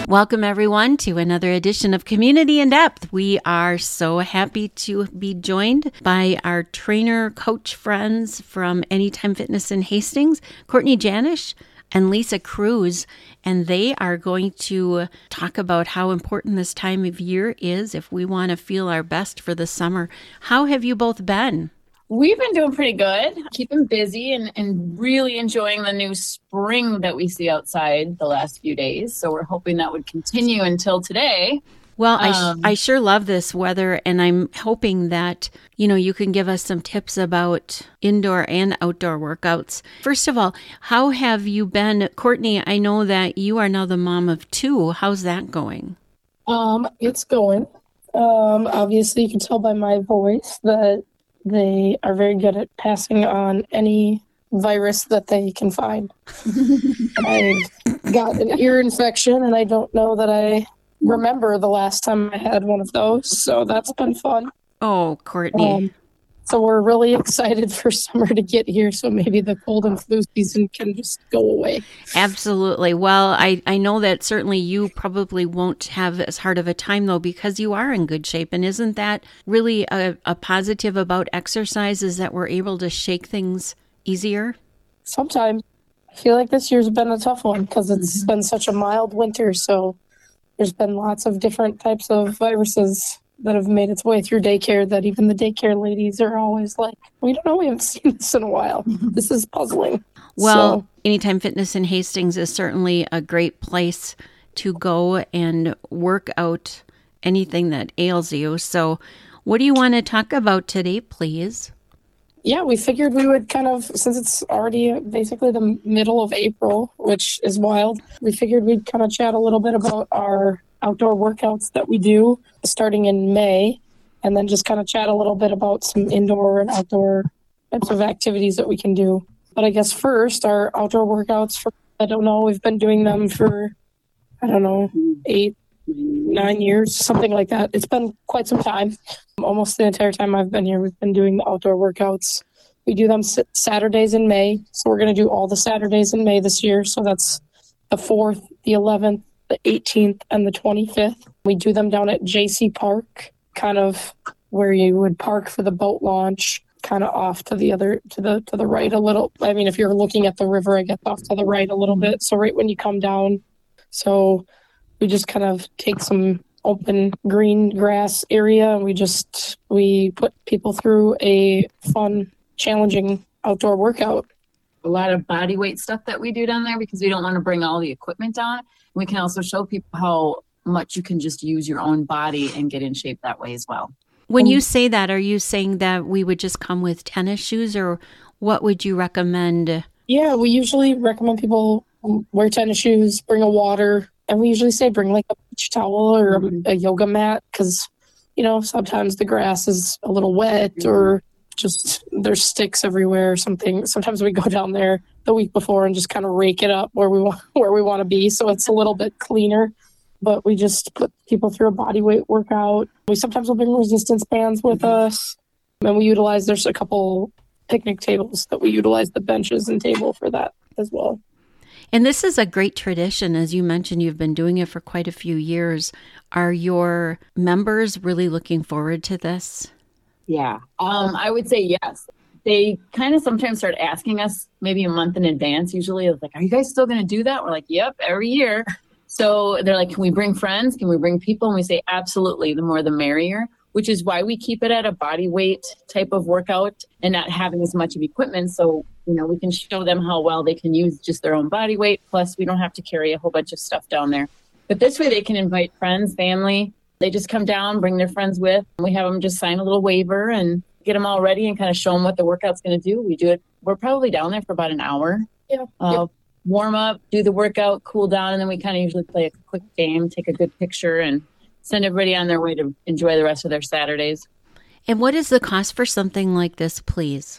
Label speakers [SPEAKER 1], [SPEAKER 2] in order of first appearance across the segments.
[SPEAKER 1] Welcome, everyone, to another edition of Community in Depth. We are so happy to be joined by our trainer, coach friends from Anytime Fitness in Hastings, Courtney Janish and Lisa Cruz, and they are going to talk about how important this time of year is if we want to feel our best for the summer. How have you both been?
[SPEAKER 2] We've been doing pretty good, keeping busy and really enjoying the new spring that we see outside the last few days. So we're hoping that would continue until today.
[SPEAKER 1] Well, I sure love this weather, and I'm hoping that, you can give us some tips about indoor and outdoor workouts. First of all, how have you been? Courtney, I know that you are now the mom of two. How's that going?
[SPEAKER 3] It's going. Obviously, you can tell by my voice that they are very good at passing on any virus that they can find. I got an ear infection, and I don't know that I remember the last time I had one of those, so that's been fun.
[SPEAKER 1] Oh, Courtney.
[SPEAKER 3] So we're really excited for summer to get here, so maybe the cold and flu season can just go away.
[SPEAKER 1] Absolutely. Well, I know that certainly you probably won't have as hard of a time, though, because you are in good shape. And isn't that really a positive about exercise, is that we're able to shake things easier?
[SPEAKER 3] Sometimes. I feel like this year's been a tough one because it's been such a mild winter, so there's been lots of different types of viruses that have made its way through daycare that even the daycare ladies are always like, we don't know, we haven't seen this in a while. This is puzzling.
[SPEAKER 1] Well, Anytime Fitness in Hastings is certainly a great place to go and work out anything that ails you. So what do you want to talk about today, please?
[SPEAKER 3] Yeah, we figured we would kind of, since it's already basically the middle of April, which is wild, we figured we'd kind of chat a little bit about our outdoor workouts that we do starting in May, and then just kind of chat a little bit about some indoor and outdoor types of activities that we can do. But I guess first, our outdoor workouts, we've been doing them for, 8, 9 years, something like that. It's been quite some time. Almost the entire time I've been here, we've been doing the outdoor workouts. We do them Saturdays in May. So we're going to do all the Saturdays in May this year. So that's the 4th, the 11th, the 18th, and the 25th. We do them down at JC Park, kind of where you would park for the boat launch, kind of off to the right a little. I mean, if you're looking at the river, I guess off to the right a little bit. So right when you come down. So we just kind of take some open green grass area, and we put people through a fun, challenging outdoor workout.
[SPEAKER 2] A lot of body weight stuff that we do down there because we don't want to bring all the equipment down. We can also show people how much you can just use your own body and get in shape that way as well.
[SPEAKER 1] When you say that, are you saying that we would just come with tennis shoes, or what would you recommend?
[SPEAKER 3] Yeah, we usually recommend people wear tennis shoes, bring a water, and we usually say bring like a beach towel or a yoga mat because, sometimes the grass is a little wet or just there's sticks everywhere or something. Sometimes we go down there the week before and just kind of rake it up where we want to be, so it's a little bit cleaner. But we just put people through a body weight workout. We sometimes will bring resistance bands with us, and there's a couple picnic tables that we utilize the benches and table for that as well.
[SPEAKER 1] And this is a great tradition. As you mentioned, you've been doing it for quite a few years. Are your members really looking forward to this?
[SPEAKER 2] Yeah, I would say yes. They kind of sometimes start asking us maybe a month in advance. Usually it's like, are you guys still going to do that? We're like, yep, every year. So they're like, can we bring friends? Can we bring people? And we say, absolutely. The more the merrier, which is why we keep it at a body weight type of workout and not having as much of equipment. So, we can show them how well they can use just their own body weight. Plus, we don't have to carry a whole bunch of stuff down there. But this way they can invite friends, family. They just come down, bring their friends with. We have them just sign a little waiver and get them all ready and kind of show them what the workout's going to do. We do it. We're probably down there for about an hour.
[SPEAKER 3] Yeah.
[SPEAKER 2] Warm up, do the workout, cool down, and then we kind of usually play a quick game, take a good picture, and send everybody on their way to enjoy the rest of their Saturdays.
[SPEAKER 1] And what is the cost for something like this, please?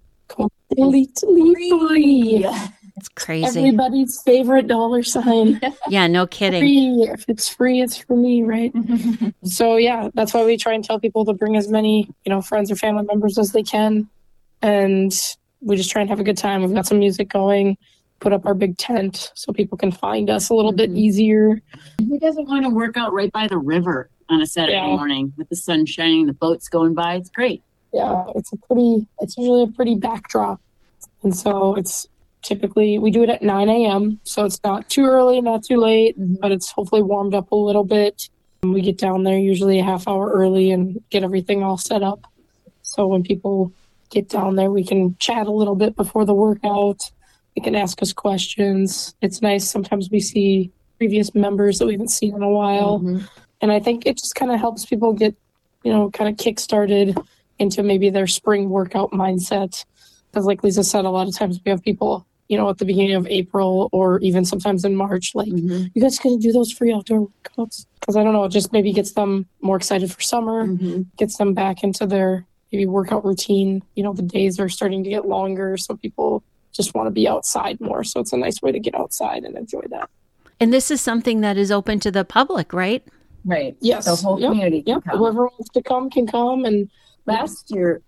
[SPEAKER 3] Completely free.
[SPEAKER 1] It's crazy.
[SPEAKER 3] Everybody's favorite dollar sign.
[SPEAKER 1] Yeah, no kidding.
[SPEAKER 3] Free. If it's free, it's for me, right? So yeah, that's why we try and tell people to bring as many, friends or family members as they can. And we just try and have a good time. We've got some music going. put up our big tent so people can find us a little bit
[SPEAKER 2] Mhm.
[SPEAKER 3] easier.
[SPEAKER 2] Who doesn't want to work out right by the river on a Saturday
[SPEAKER 3] Yeah.
[SPEAKER 2] morning with the sun shining, the boats going by? It's great.
[SPEAKER 3] Yeah, it's usually a pretty backdrop. And so it's typically, we do it at 9 a.m. So it's not too early, not too late, but it's hopefully warmed up a little bit. And we get down there usually a half hour early and get everything all set up. So when people get down there, we can chat a little bit before the workout. They can ask us questions. It's nice. Sometimes we see previous members that we haven't seen in a while.
[SPEAKER 2] Mhm.
[SPEAKER 3] And I think it just kind of helps people get, kind of kick-started into maybe their spring workout mindset. Because like Lisa said, a lot of times we have people, at the beginning of April or even sometimes in March, like,
[SPEAKER 2] Mhm.
[SPEAKER 3] you guys going to do those free outdoor workouts? Because I don't know, it just maybe gets them more excited for summer,
[SPEAKER 2] Mhm.
[SPEAKER 3] gets them back into their maybe workout routine. The days are starting to get longer, so people just want to be outside more. So it's a nice way to get outside and enjoy that.
[SPEAKER 1] And this is something that is open to the public, right?
[SPEAKER 2] Right.
[SPEAKER 3] Yes.
[SPEAKER 2] The whole
[SPEAKER 3] Yep.
[SPEAKER 2] community can
[SPEAKER 3] Yep.
[SPEAKER 2] come.
[SPEAKER 3] Whoever wants to come can come. And
[SPEAKER 2] Last year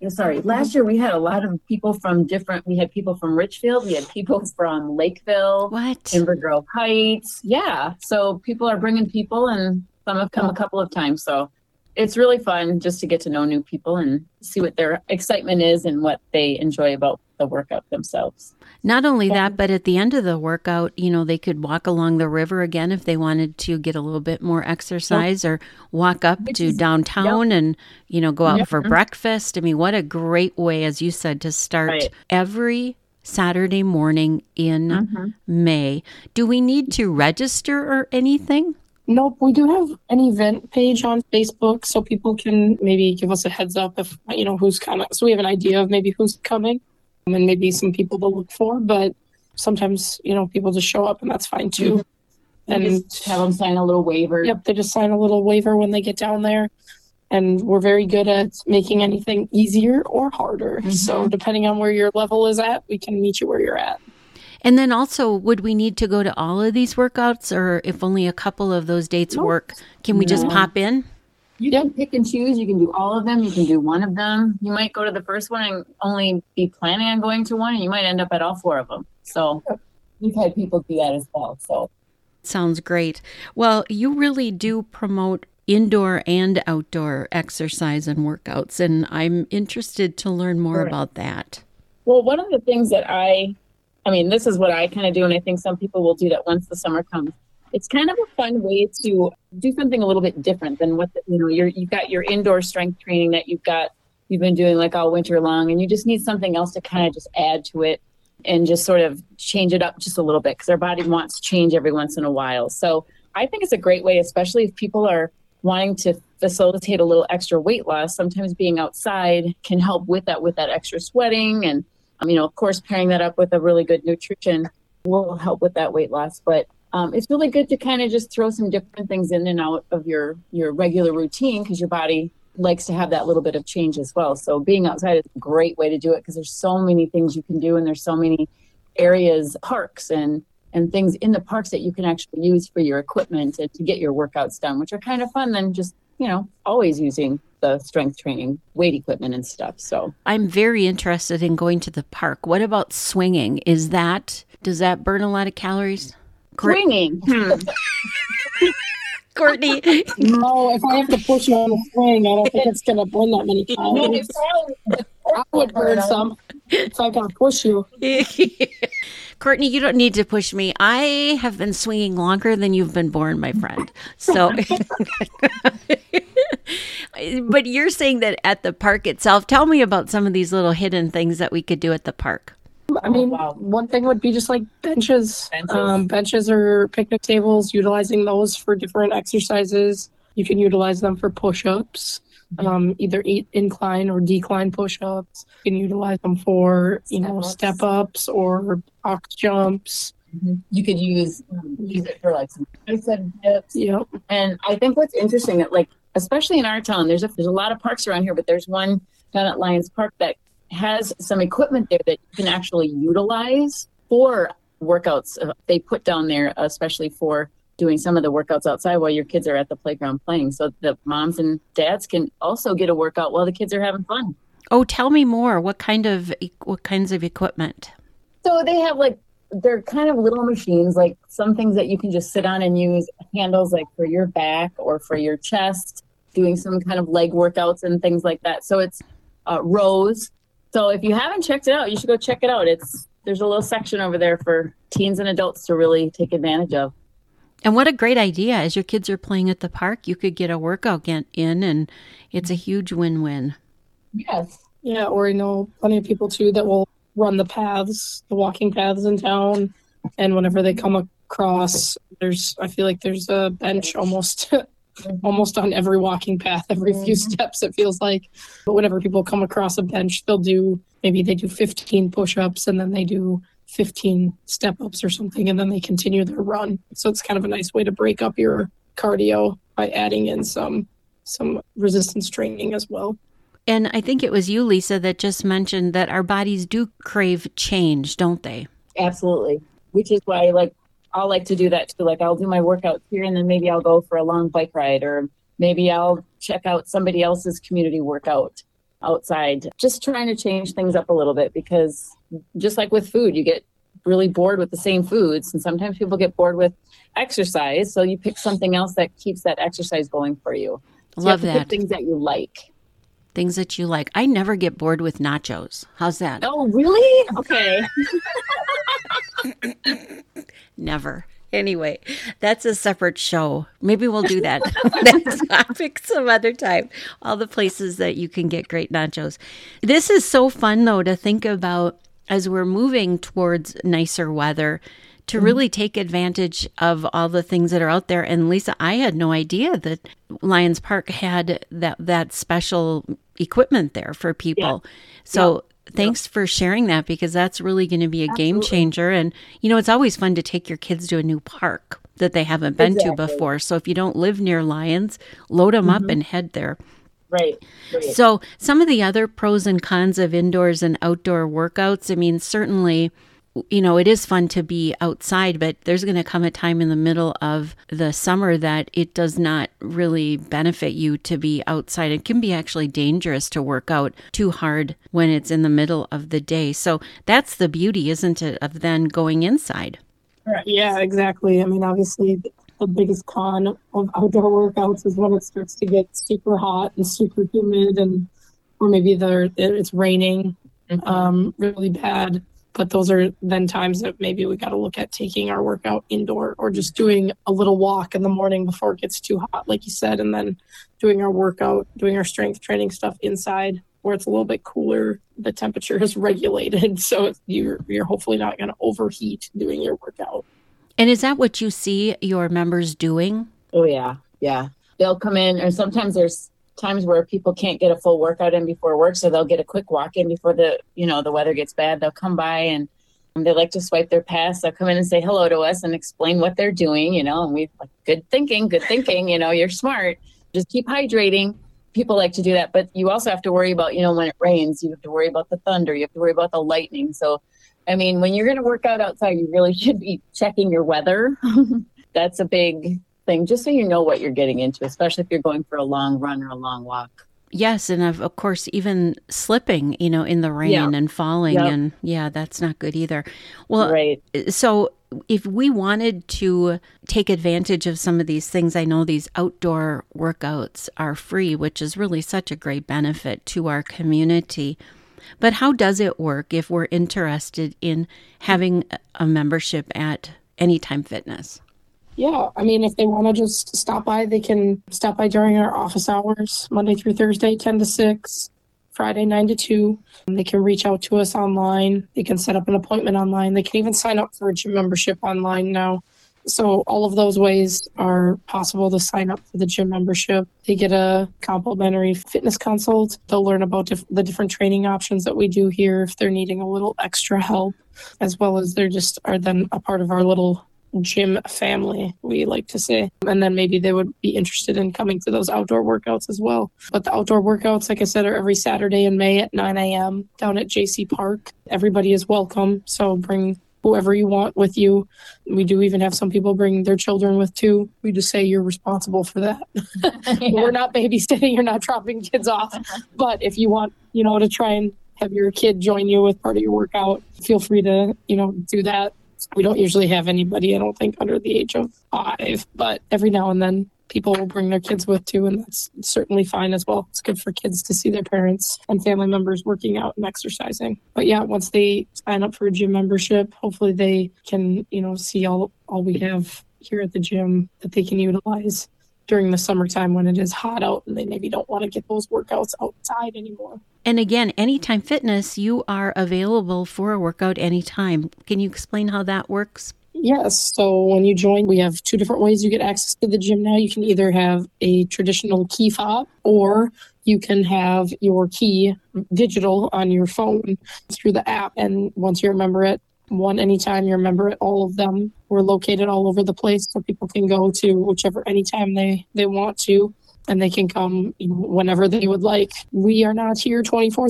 [SPEAKER 2] we had a lot of people from we had people from Richfield, we had people from Lakeville,
[SPEAKER 1] What?
[SPEAKER 2] Timber Grove Heights. Yeah. So people are bringing people, and some have come a couple of times. So it's really fun just to get to know new people and see what their excitement is and what they enjoy about the workout themselves.
[SPEAKER 1] Not only that, but at the end of the workout, they could walk along the river again if they wanted to get a little bit more exercise, or walk up
[SPEAKER 2] Which
[SPEAKER 1] to
[SPEAKER 2] is-
[SPEAKER 1] downtown and, go out
[SPEAKER 2] Yep.
[SPEAKER 1] for breakfast. I mean, what a great way, as you said, to start
[SPEAKER 2] Right.
[SPEAKER 1] every Saturday morning in
[SPEAKER 2] Mhm.
[SPEAKER 1] May. Do we need to register or anything?
[SPEAKER 3] nope, we do have an event page on Facebook, so people can maybe give us a heads up if, who's so we have an idea of maybe who's coming and maybe some people to look for. But sometimes, people just show up and that's fine too.
[SPEAKER 2] And
[SPEAKER 3] And
[SPEAKER 2] just have them sign a little waiver.
[SPEAKER 3] yep, they just sign a little waiver when they get down there. And we're very good at making anything easier or harder. So depending on where your level is at, we can meet you where you're at.
[SPEAKER 1] And then also, would we need to go to all of these workouts, or if only a couple of those dates
[SPEAKER 3] Nope.
[SPEAKER 1] work, can we just
[SPEAKER 2] No.
[SPEAKER 1] pop in?
[SPEAKER 2] You can pick and choose. You can do all of them. You can do one of them. You might go to the first one and only be planning on going to one, and you might end up at all four of them. So we've had people do that as well. So
[SPEAKER 1] Sounds great. Well, you really do promote indoor and outdoor exercise and workouts, and I'm interested to learn more
[SPEAKER 2] Correct.
[SPEAKER 1] about that.
[SPEAKER 2] well, one of the things that this is what I kind of do, and I think some people will do that once the summer comes. It's kind of a fun way to do something a little bit different than what you've got your indoor strength training that you've been doing like all winter long, and you just need something else to kind of just add to it and just sort of change it up just a little bit, because our body wants change every once in a while. So I think it's a great way, especially if people are wanting to facilitate a little extra weight loss. Sometimes being outside can help with that extra sweating, and of course, pairing that up with a really good nutrition will help with that weight loss. But it's really good to kind of just throw some different things in and out of your regular routine, because your body likes to have that little bit of change as well. So being outside is a great way to do it, because there's so many things you can do, and there's so many areas, parks and things in the parks that you can actually use for your equipment and to get your workouts done, which are kind of fun than just, always using the strength training weight equipment and stuff. So
[SPEAKER 1] I'm very interested in going to the park. What about swinging? Does that burn a lot of calories?
[SPEAKER 2] swinging.
[SPEAKER 1] Courtney.
[SPEAKER 3] No, if I have to push you on the swing, I don't think it's going to burn that many calories. I would burn some if I got to push you.
[SPEAKER 1] Courtney, you don't need to push me. I have been swinging longer than you've been born, my friend. So, but you're saying that at the park itself. Tell me about some of these little hidden things that we could do at the park.
[SPEAKER 3] I mean,
[SPEAKER 2] wow.
[SPEAKER 3] one thing would be just like benches. Benches or picnic tables, utilizing those for different exercises. You can utilize them for push-ups, either incline or decline push-ups. You can utilize them for, step-ups or box jumps.
[SPEAKER 2] You could use it for like some tricep dips.
[SPEAKER 3] Yep.
[SPEAKER 2] And I think what's interesting that, like, especially in our town, there's a lot of parks around here, but there's one down at Lions Park that has some equipment there that you can actually utilize for workouts. They put down there, especially for doing some of the workouts outside while your kids are at the playground playing. So the moms and dads can also get a workout while the kids are having fun.
[SPEAKER 1] Oh, tell me more. What kinds of equipment?
[SPEAKER 2] So they have like they're kind of little machines, like some things that you can just sit on and use handles like for your back or for your chest, doing some kind of leg workouts and things like that. So it's rows. So if you haven't checked it out, you should go check it out. There's a little section over there for teens and adults to really take advantage of.
[SPEAKER 1] And what a great idea. As your kids are playing at the park, you could get a workout in, and it's a huge win-win.
[SPEAKER 2] Yes.
[SPEAKER 3] Yeah, or I know plenty of people too that will run the walking paths in town. And whenever they come across, I feel like there's a bench almost on every walking path, every few steps, it feels like. But whenever people come across a bench, they do 15 push-ups and then they do 15 step-ups or something, and then they continue their run. So it's kind of a nice way to break up your cardio by adding in some resistance training as well.
[SPEAKER 1] And I think it was you, Lisa, that just mentioned that our bodies do crave change, don't they?
[SPEAKER 2] Absolutely. Which is why I'll like to do that too. Like I'll do my workouts here and then maybe I'll go for a long bike ride, or maybe I'll check out somebody else's community workout outside. Just trying to change things up a little bit, because just like with food, you get really bored with the same foods. And sometimes people get bored with exercise. So you pick something else that keeps that exercise going for you. So
[SPEAKER 1] Love
[SPEAKER 2] you have to
[SPEAKER 1] that.
[SPEAKER 2] pick things that you like.
[SPEAKER 1] Things that you like. I never get bored with nachos. How's that?
[SPEAKER 2] Oh, really? Okay.
[SPEAKER 1] Never. Anyway, that's a separate show. Maybe we'll do that. That topic some other time. All the places that you can get great nachos. This is so fun, though, to think about as we're moving towards nicer weather, to really take advantage of all the things that are out there. And Lisa, I had no idea that Lions Park had that special equipment there for people. Yeah. So thanks for sharing that, because that's really going to be a game changer. And, it's always fun to take your kids to a new park that they haven't been to before. So if you don't live near Lions, load them up and head there.
[SPEAKER 2] Right.
[SPEAKER 1] So some of the other pros and cons of indoors and outdoor workouts, I mean, certainly, it is fun to be outside, but there's going to come a time in the middle of the summer that it does not really benefit you to be outside. It can be actually dangerous to work out too hard when it's in the middle of the day. So that's the beauty, isn't it, of then going inside?
[SPEAKER 3] Right. Yeah, exactly. I mean, obviously, the biggest con of outdoor workouts is when it starts to get super hot and super humid, or maybe it's raining really bad. But those are then times that maybe we got to look at taking our workout indoor, or just doing a little walk in the morning before it gets too hot, like you said, and then doing our workout, doing our strength training stuff inside where it's a little bit cooler. The temperature is regulated, so you're hopefully not going to overheat doing your workout.
[SPEAKER 1] And is that what you see your members doing?
[SPEAKER 2] Oh, yeah. Yeah. They'll come in, or sometimes there's times where people can't get a full workout in before work, so they'll get a quick walk in before the weather gets bad. They'll come by and they like to swipe their pass. They'll come in and say hello to us and explain what they're doing, and we like, good thinking, you're smart. Just keep hydrating. People like to do that, but you also have to worry about, when it rains, you have to worry about the thunder, you have to worry about the lightning. So, I mean, when you're going to work out outside, you really should be checking your weather. That's a big thing, just so you know what you're getting into, especially if you're going for a long run or a long walk.
[SPEAKER 1] Yes, and of course, even slipping, in the rain and falling, and that's not good either. Well, right. So if we wanted to take advantage of some of these things, I know these outdoor workouts are free, which is really such a great benefit to our community. But how does it work if we're interested in having a membership at Anytime Fitness?
[SPEAKER 3] Yeah, I mean, if they want to just stop by, they can stop by during our office hours, Monday through Thursday, 10 to 6, Friday, 9 to 2. They can reach out to us online. They can set up an appointment online. They can even sign up for a gym membership online now. So all of those ways are possible to sign up for the gym membership. They get a complimentary fitness consult. They'll learn about the different training options that we do here if they're needing a little extra help, as well as they just are then a part of our little gym family, we like to say. And then maybe they would be interested in coming to those outdoor workouts as well. But the outdoor workouts, like I said, are every Saturday in May at 9 a.m. down at JC Park. Everybody is welcome, so bring whoever you want with you. We do even have some people bring their children with too. We just say you're responsible for that. We're not babysitting, you're not dropping kids off. But if you want, to try and have your kid join you with part of your workout, feel free to, do that. We don't usually have anybody, I don't think, under the age of 5, but every now and then people will bring their kids with too, and that's certainly fine as well. It's good for kids to see their parents and family members working out and exercising. But yeah, once they sign up for a gym membership, hopefully they can, see all we have here at the gym that they can utilize during the summertime when it is hot out and they maybe don't want to get those workouts outside anymore.
[SPEAKER 1] And again, Anytime Fitness, you are available for a workout anytime. Can you explain how that works?
[SPEAKER 3] Yes. So when you join, we have 2 different ways you get access to the gym now. You can either have a traditional key fob, or you can have your key digital on your phone through the app. And once you're a member at one Anytime, you're a member at all of them. We're located all over the place, so people can go to whichever Anytime they want to, and they can come whenever they would like. We are not here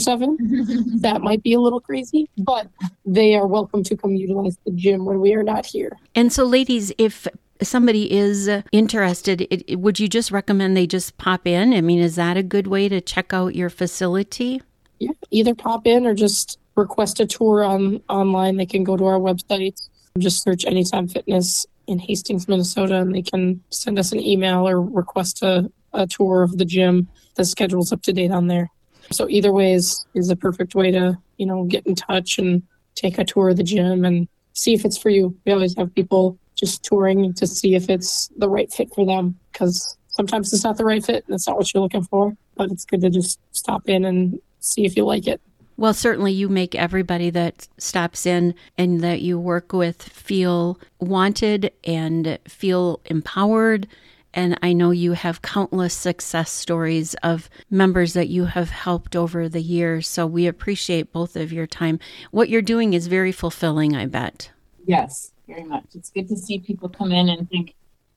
[SPEAKER 3] 24/7. That might be a little crazy, but they are welcome to come utilize the gym when we are not here.
[SPEAKER 1] And so, ladies, if somebody is interested, would you just recommend they just pop in? I mean, is that a good way to check out your facility?
[SPEAKER 3] Yeah, either pop in or just request a tour online. They can go to our website, just search Anytime Fitness in Hastings, Minnesota, and they can send us an email or request a tour of the gym. The schedule's up to date on there. So either way is a perfect way to, get in touch and take a tour of the gym and see if it's for you. We always have people just touring to see if it's the right fit for them, because sometimes it's not the right fit and it's not what you're looking for, but it's good to just stop in and see if you like it.
[SPEAKER 1] Well, certainly you make everybody that stops in and that you work with feel wanted and feel empowered. And I know you have countless success stories of members that you have helped over the years. So we appreciate both of your time. What you're doing is very fulfilling, I bet.
[SPEAKER 2] Yes, very much. It's good to see people come in and think,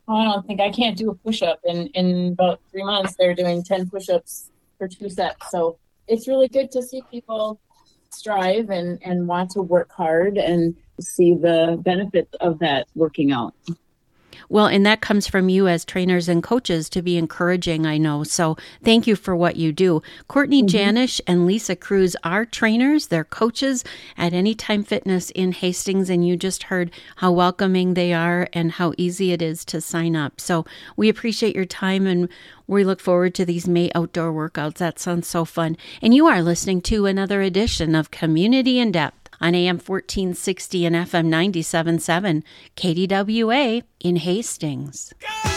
[SPEAKER 2] I can't do a push-up. And in about 3 months, they're doing 10 push-ups for 2 sets. So it's really good to see people strive and want to work hard and see the benefits of that working out.
[SPEAKER 1] Well, and that comes from you as trainers and coaches to be encouraging, I know. So thank you for what you do. Courtney Janish and Lisa Cruz are trainers. They're coaches at Anytime Fitness in Hastings. And you just heard how welcoming they are and how easy it is to sign up. So we appreciate your time and we look forward to these May outdoor workouts. That sounds so fun. And you are listening to another edition of Community in Depth on AM 1460 and FM 97.7 KDWA in Hastings.